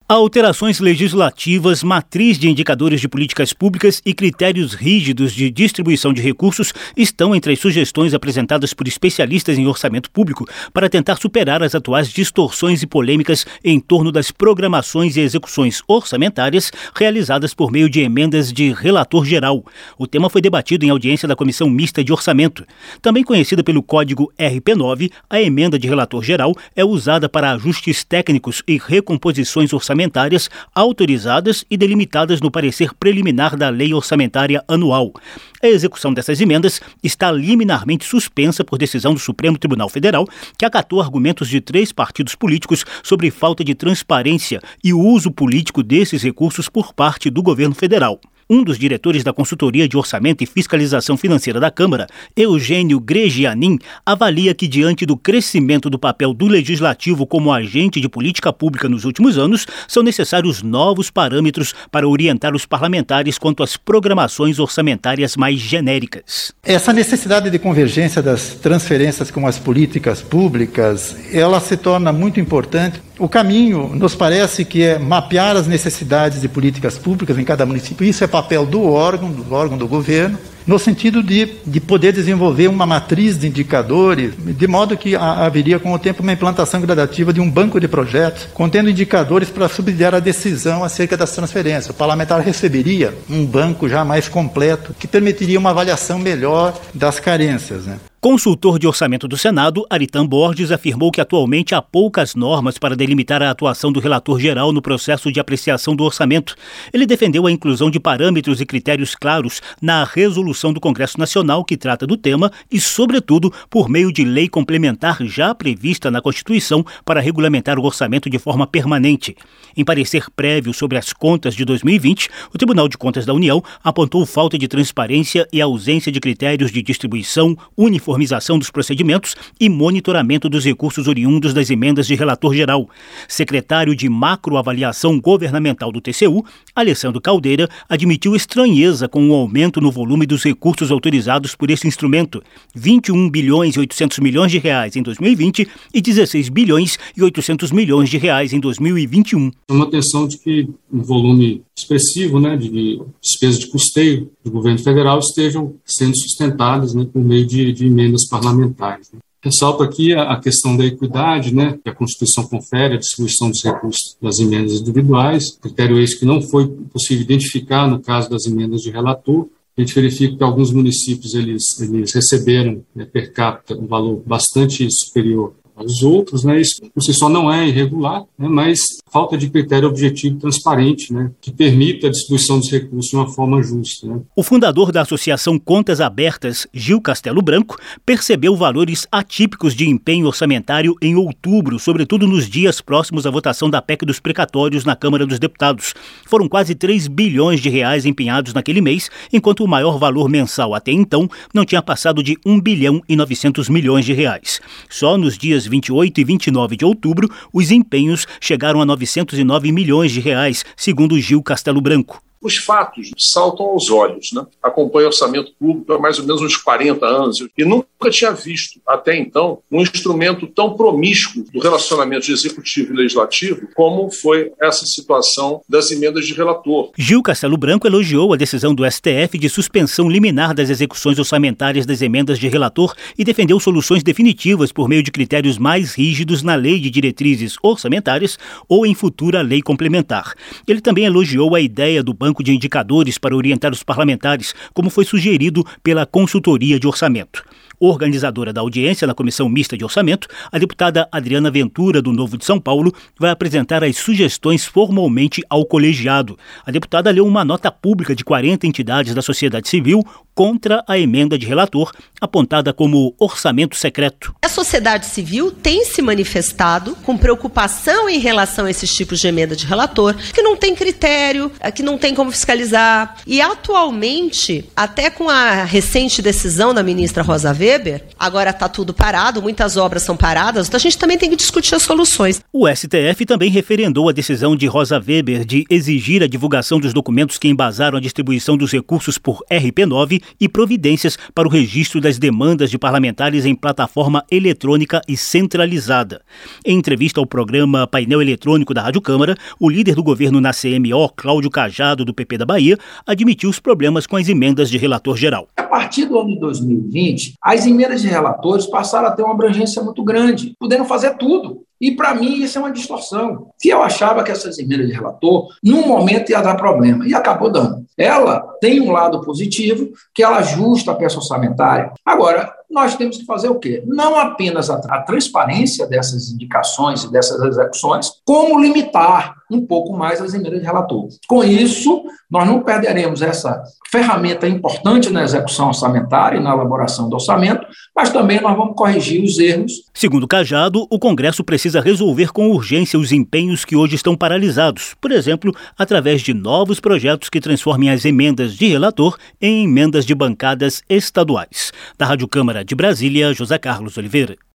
Alterações legislativas, matriz de indicadores de políticas públicas e critérios rígidos de distribuição de recursos estão entre as sugestões apresentadas por especialistas em orçamento público para tentar superar as atuais distorções e polêmicas em torno das programações e execuções orçamentárias realizadas por meio de emendas de relator geral. O tema foi debatido em audiência da Comissão Mista de Orçamento. Também conhecida pelo Código RP9, a emenda de relator geral é usada para ajustes técnicos e recomposições orçamentárias autorizadas e delimitadas no parecer preliminar da Lei Orçamentária Anual. A execução dessas emendas está liminarmente suspensa por decisão do Supremo Tribunal Federal, que acatou argumentos de 3 partidos políticos sobre falta de transparência e o uso político desses recursos por parte do governo federal. Um dos diretores da Consultoria de Orçamento e Fiscalização Financeira da Câmara, Eugênio Gregianin, avalia que, diante do crescimento do papel do Legislativo como agente de política pública nos últimos anos, são necessários novos parâmetros para orientar os parlamentares quanto às programações orçamentárias mais genéricas. Essa necessidade de convergência das transferências com as políticas públicas, ela se torna muito importante. O caminho, nos parece que é mapear as necessidades de políticas públicas em cada município. Isso é papel do órgão do governo, no sentido de poder desenvolver uma matriz de indicadores, de modo que haveria com o tempo uma implantação gradativa de um banco de projetos, contendo indicadores para subsidiar a decisão acerca das transferências. O parlamentar receberia um banco já mais completo, que permitiria uma avaliação melhor das carências, né? Consultor de orçamento do Senado, Aritan Borges, afirmou que atualmente há poucas normas para delimitar a atuação do relator geral no processo de apreciação do orçamento. Ele defendeu a inclusão de parâmetros e critérios claros na resolução do Congresso Nacional que trata do tema e, sobretudo, por meio de lei complementar já prevista na Constituição para regulamentar o orçamento de forma permanente. Em parecer prévio sobre as contas de 2020, o Tribunal de Contas da União apontou falta de transparência e ausência de critérios de distribuição, uniformização dos procedimentos e monitoramento dos recursos oriundos das emendas de relator geral. Secretário de Macroavaliação Governamental do TCU, Alessandro Caldeira, admitiu estranheza com o aumento no volume dos recursos autorizados por esse instrumento, 21 bilhões e 800 milhões de reais em 2020 e 16 bilhões e 800 milhões de reais em 2021. Chama atenção de que um volume expressivo, de despesa de custeio do governo federal estejam sendo sustentadas, por meio de emendas parlamentares. Ressalto aqui a questão da equidade, que a Constituição confere a distribuição dos recursos das emendas individuais, critério esse que não foi possível identificar no caso das emendas de relator. A gente verifica que alguns municípios eles receberam per capita um valor bastante superior aos outros, Isso por si só não é irregular, mas falta de critério objetivo e transparente, que permita a distribuição dos recursos de uma forma justa. O fundador da Associação Contas Abertas, Gil Castelo Branco, percebeu valores atípicos de empenho orçamentário em outubro, sobretudo nos dias próximos à votação da PEC dos precatórios na Câmara dos Deputados. Foram quase 3 bilhões de reais empenhados naquele mês, enquanto o maior valor mensal até então não tinha passado de 1 bilhão e 900 milhões de reais. Só nos dias 28 e 29 de outubro, os empenhos chegaram a 909 milhões de reais, segundo Gil Castelo Branco. Os fatos saltam aos olhos, Acompanho orçamento público há mais ou menos uns 40 anos e nunca tinha visto, até então, um instrumento tão promíscuo do relacionamento de executivo e legislativo como foi essa situação das emendas de relator. Gil Castelo Branco elogiou a decisão do STF de suspensão liminar das execuções orçamentárias das emendas de relator e defendeu soluções definitivas por meio de critérios mais rígidos na Lei de Diretrizes Orçamentárias ou em futura lei complementar. Ele também elogiou a ideia do banco de indicadores para orientar os parlamentares, como foi sugerido pela Consultoria de Orçamento. Organizadora da audiência na Comissão Mista de Orçamento, a deputada Adriana Ventura, do Novo de São Paulo, vai apresentar as sugestões formalmente ao colegiado. A deputada leu uma nota pública de 40 entidades da sociedade civil contra a emenda de relator, apontada como orçamento secreto. A sociedade civil tem se manifestado com preocupação em relação a esses tipos de emenda de relator, que não tem critério, que não tem como fiscalizar. E atualmente, até com a recente decisão da ministra Rosa Weber, Weber, agora está tudo parado, muitas obras são paradas, então a gente também tem que discutir as soluções. O STF também referendou a decisão de Rosa Weber de exigir a divulgação dos documentos que embasaram a distribuição dos recursos por RP9 e providências para o registro das demandas de parlamentares em plataforma eletrônica e centralizada. Em entrevista ao programa Painel Eletrônico da Rádio Câmara, o líder do governo na CMO, Cláudio Cajado, do PP da Bahia, admitiu os problemas com as emendas de relator geral. A partir do ano de 2020, as emendas de relatores passaram a ter uma abrangência muito grande, podendo fazer tudo. E, para mim, isso é uma distorção. Que eu achava que essas emendas de relator, num momento, ia dar problema. E acabou dando. Ela tem um lado positivo, que ela ajusta a peça orçamentária. Agora, nós temos que fazer o quê? Não apenas a transparência dessas indicações e dessas execuções, como limitar um pouco mais as emendas de relator. Com isso, nós não perderemos essa ferramenta importante na execução orçamentária e na elaboração do orçamento, mas também nós vamos corrigir os erros. Segundo Cajado, o Congresso precisa resolver com urgência os empenhos que hoje estão paralisados, por exemplo, através de novos projetos que transformem as emendas de relator em emendas de bancadas estaduais. Da Rádio Câmara de Brasília, José Carlos Oliveira.